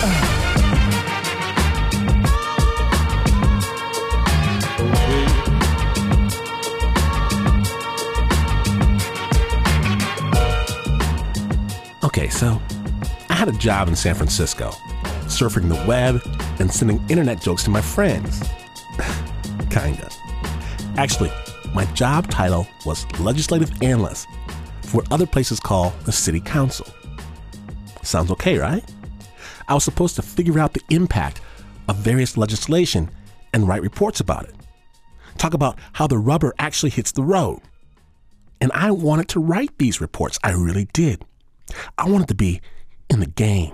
Okay, so I had a job in San Francisco, surfing the web and sending internet jokes to my friends. Kinda. Actually, my job title was legislative analyst for what other places call the city council. Sounds okay, right? I was supposed to figure out the impact of various legislation and write reports about it. Talk about how the rubber actually hits the road. And I wanted to write these reports. I really did. I wanted to be in the game.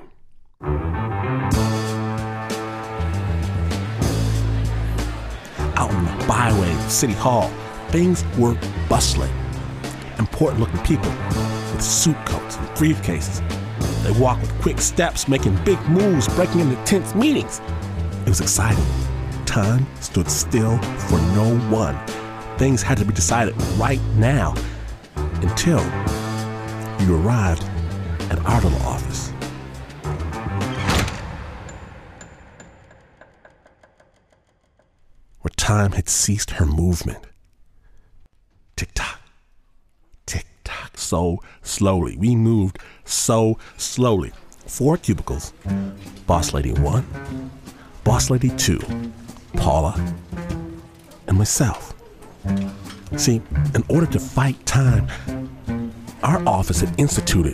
Out on the byway of City Hall, things were bustling. Important-looking people with suit coats and briefcases. They walked with quick steps, making big moves, breaking into tense meetings. It was exciting. Time stood still for no one. Things had to be decided right now until you arrived at our little office. Where time had ceased her movement. Tick-tock, tick-tock, so slowly. We moved so slowly. 4 cubicles. Boss Lady 1, Boss Lady 2, Paula, and myself. See, in order to fight time, our office had instituted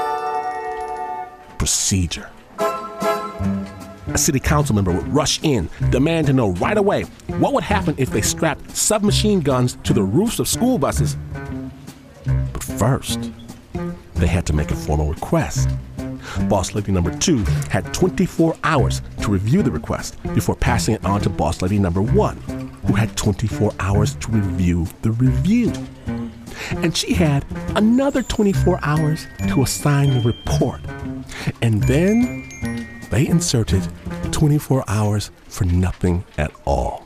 procedure. A city council member would rush in, demand to know right away what would happen if they strapped submachine guns to the roofs of school buses. But first, they had to make a formal request. Boss Lady number 2 had 24 hours to review the request before passing it on to Boss Lady number 1, who had 24 hours to review the review. And she had another 24 hours to assign the report. And then they inserted 24 hours for nothing at all.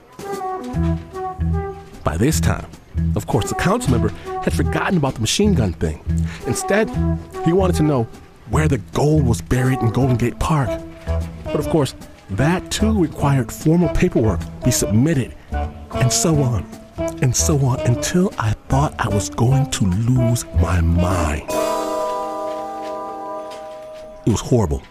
By this time, of course, the council member had forgotten about the machine gun thing. Instead, he wanted to know where the gold was buried in Golden Gate Park. But of course, that too required formal paperwork be submitted, and so on, until I thought I was going to lose my mind. It was horrible.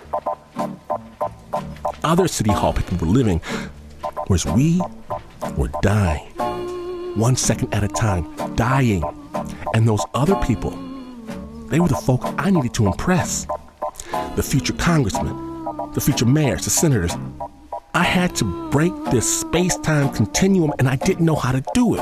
Other City Hall people were living, whereas we were dying. 1 second at a time, dying. And those other people, they were the folk I needed to impress. The future congressmen, the future mayors, the senators. I had to break this space-time continuum, and I didn't know how to do it.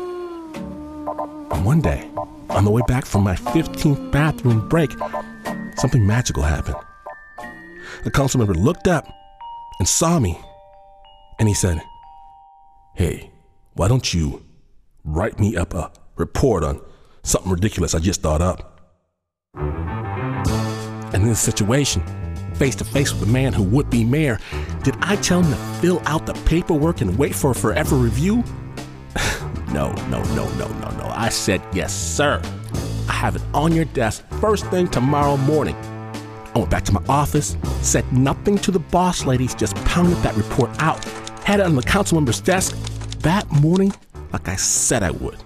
And one day, on the way back from my 15th bathroom break, something magical happened. The council member looked up and saw me, and he said, "Hey, why don't you write me up a report on something ridiculous I just thought up?" And in this situation, face to face with the man who would be mayor, did I tell him to fill out the paperwork and wait for a forever review? No. I said, "Yes, sir. I have it on your desk first thing tomorrow morning." I went back to my office, said nothing to the boss ladies, just pounded that report out, had it on the council member's desk that morning like I said I would.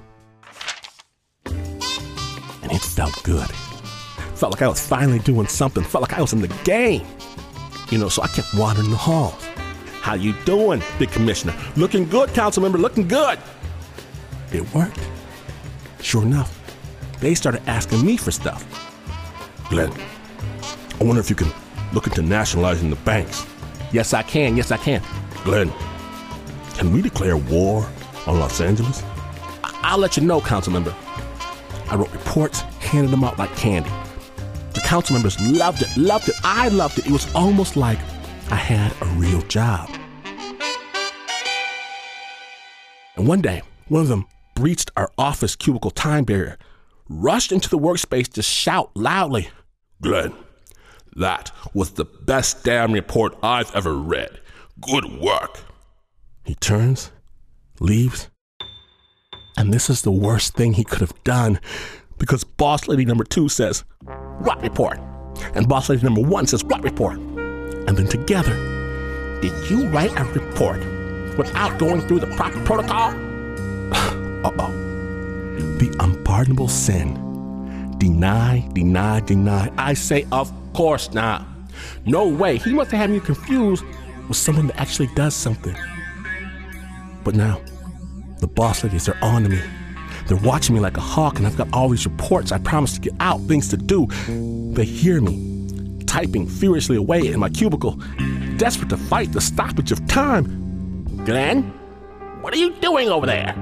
And it felt good. Felt like I was finally doing something, felt like I was in the game. So I kept wandering the halls. "How you doing, big commissioner? Looking good, council member, looking good." It worked. Sure enough, they started asking me for stuff. "Glenn, I wonder if you can look into nationalizing the banks." Yes, I can. "Glenn, can we declare war on Los Angeles?" I'll let you know, council member." I wrote reports, handed them out like candy. The council members loved it. I loved it. It was almost like I had a real job. And one day, one of them breached our office cubicle time barrier, rushed into the workspace to shout loudly, "Glenn, that was the best damn report I've ever read. Good work." He turns, leaves, and this is the worst thing he could have done, because boss lady number 2 says, "What report?" And boss lady number 1 says, "What report?" And then together, did you write a report without going through the proper protocol? Uh-oh. The unpardonable sin. Deny, deny, deny. I say, of course not. No way. He must have had me confused with someone that actually does something. But now, the boss ladies are on to me. They're watching me like a hawk, and I've got all these reports I promised to get out, things to do. They hear me, typing furiously away in my cubicle, desperate to fight the stoppage of time. Glenn, what are you doing over there?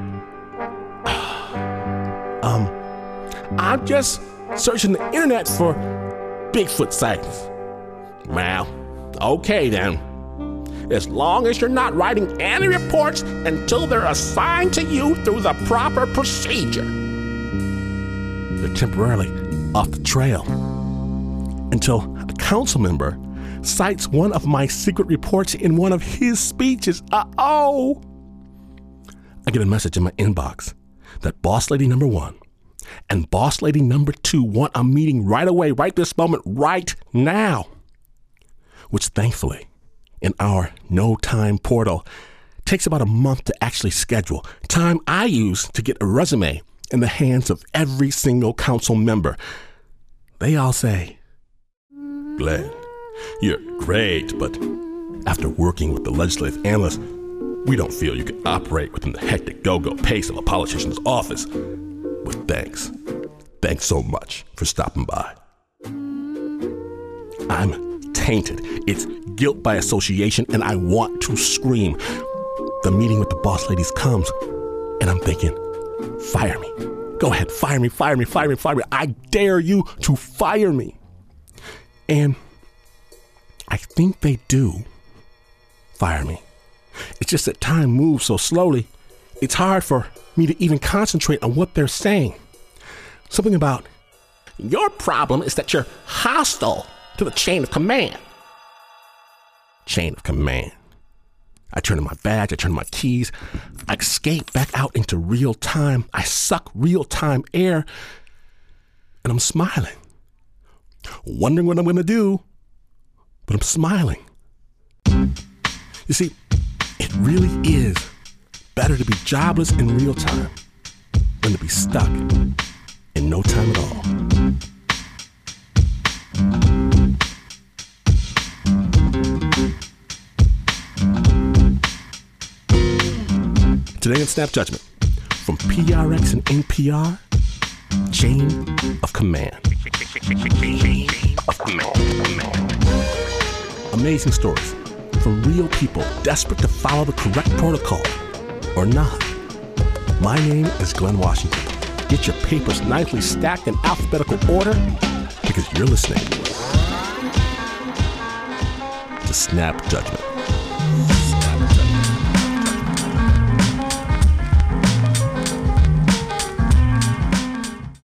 I'm just searching the internet for Bigfoot sightings. Well, okay then. As long as you're not writing any reports until they're assigned to you through the proper procedure. They're temporarily off the trail until a council member cites one of my secret reports in one of his speeches. Uh-oh! I get a message in my inbox that boss lady number 1 and boss lady number 2 want a meeting right away, right this moment, right now. Which thankfully, in our no-time portal, takes about a month to actually schedule. Time I use to get a resume in the hands of every single council member. They all say, Glenn, you're great, but after working with the legislative analysts, we don't feel you can operate within the hectic go-go pace of a politician's office. With thanks. Thanks so much for stopping by. I'm tainted. It's guilt by association, and I want to scream. The meeting with the boss ladies comes, and I'm thinking, fire me. Go ahead, fire me, fire me, fire me, fire me. I dare you to fire me. And I think they do fire me. It's just that time moves so slowly, it's hard for me to even concentrate on what they're saying. Something about, your problem is that you're hostile to the chain of command. Chain of command. I turn in my badge, I turn in my keys, I escape back out into real time. I suck real time air, and I'm smiling. Wondering what I'm gonna do, but I'm smiling. You see, it really is better to be jobless in real time than to be stuck in no time at all. Today in Snap Judgment, from PRX and NPR, Chain of Command. Chain of Command. Amazing stories from real people desperate to follow the correct protocol or not. My name is Glenn Washington. Get your papers nicely stacked in alphabetical order because you're listening to Snap Judgment.